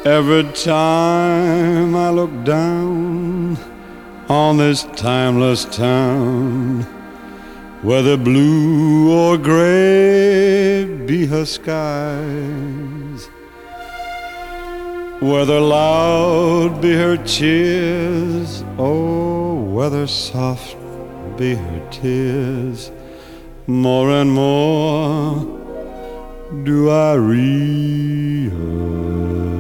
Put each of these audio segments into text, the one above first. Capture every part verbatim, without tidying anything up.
Every time I look down on this timeless town, whether blue or gray be her skies, whether loud be her cheers, or whether soft be her tears, more and more do I realize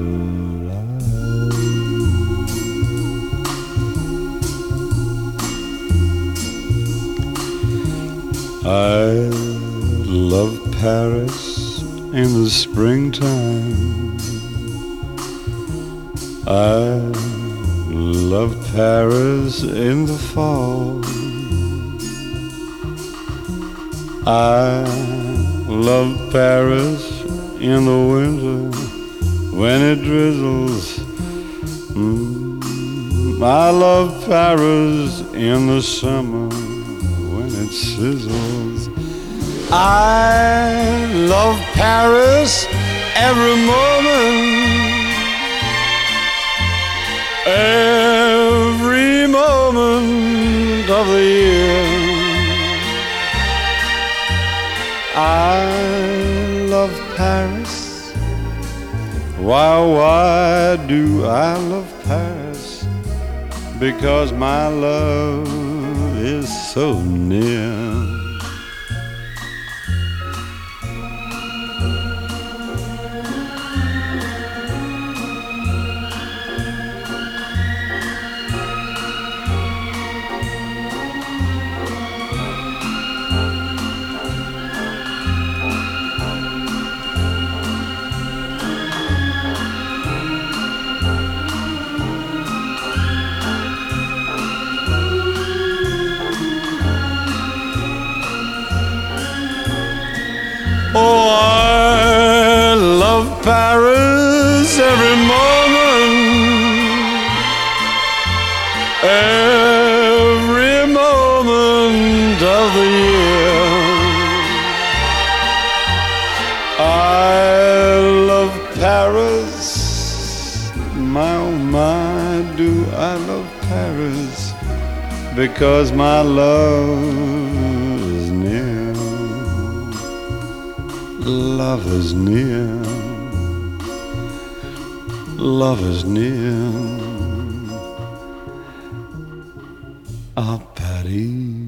I love Paris in the springtime. I love Paris in the fall. I love Paris in the winter when it drizzles. Mm. I love Paris in the summer when it sizzles. I love Paris every moment, every moment of the year. I love Paris. Why, why do I love Paris? Because my love is so near. Oh, I love Paris every moment, every moment of the year. I love Paris, my oh my, do I love Paris, because my love is near. Love is near, love is near, à Paris.